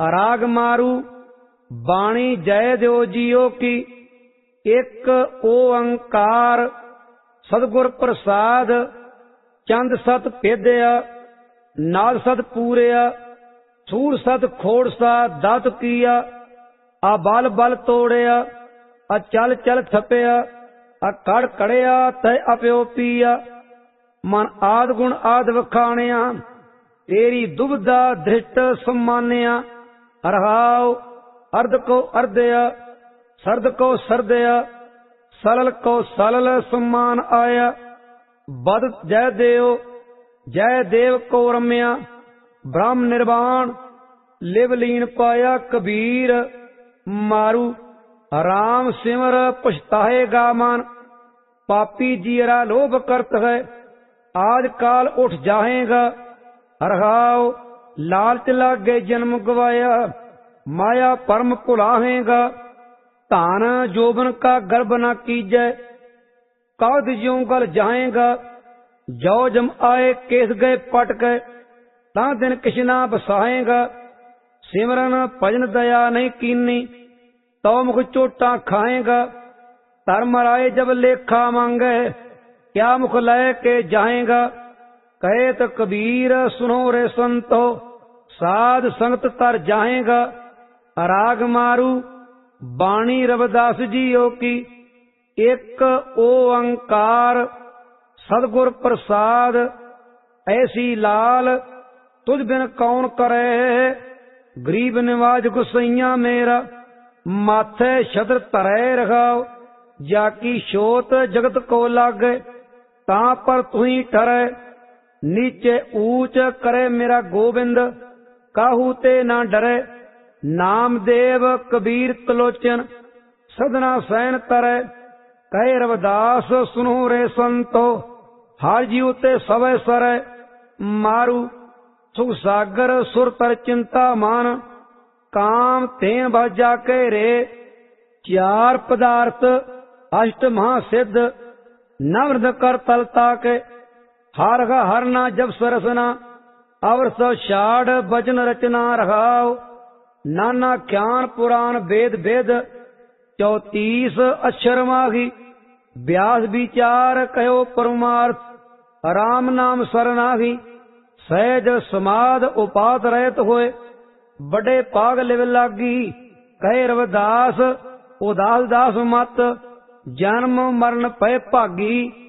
राग मारू बाणी जय देव जियो की। एक ओंकार सतगुर प्रसाद। चंद सत भेदया नाद सत पूरया। सूर सत खोड़सा दात किया। आ बल बल तोड़या। आ चल चल थपया। आ कड़ कड़या तय अप्यो पिया। मन आद गुण आद वखाणिया। तेरी दुबदा धृष्ट सम्मानिया। रहाओ अर्ध को अर्धया सर्द को सर्दया। सलल को सलल सम्मान आया। बद जय देव को रम्या। ब्रह्म निर्वाण लिवलीन पाया कबीर। मारू राम सिमर पछताएगा मन। पापी जीरा लोभ करत है आज काल उठ जाएगा। रहाओ लालच लागे जन्म गवाया। माया परम भुलाहेगा। धान जोबन का गर्भ न कीजै। कद ज्यों गल जाएगा। जो जम आए केस गए पट गए। ता दिन किशना बसाएगा। सिमरन भजन दया नहीं कीनी। तो मुख चोटा खाएगा। धर्म राय जब लेखा मांगे। क्या मुख लय के जाएगा। कहे तो कबीर सुनो रे संतो। साध संगत तर जाएगा। राग मारू बाणी रविदास जियो की। एक ओंकार सतगुर प्रसाद। ऐसी लाल तुझ बिन कौन करे। गरीब निवाज गुसैया मेरा। माथे छत्र तरे रखाओ। जाकी शोत जगत को लागे। ता पर तू ही ठरे। नीचे ऊंच करे मेरा गोविंद। काहू ते ना डरे। नामदेव कबीर तलोचन सदना सैन तरे। कहे रविदास सुनो रे संतो। हर जीव ते सवै सरै। मारू सुख सागर सुर तर चिंता मान। काम तेन बाजा के रे। चार पदार्थ अष्ट महासिद्ध। नवृद कर तलता के। हर का हरना जब सरसना। अवर सो शाढ़ बचन रचना रहाओ। नाना ज्ञान पुराण वेद वेद। 34 अक्षर माही। व्यास विचार कहो परमार्थ। राम नाम सरनाही। सहज समाध उपात रहत होए। बड़े पाग लिव लागी। कहे रविदास उदास दास मत। जन्म मरण पै भागी।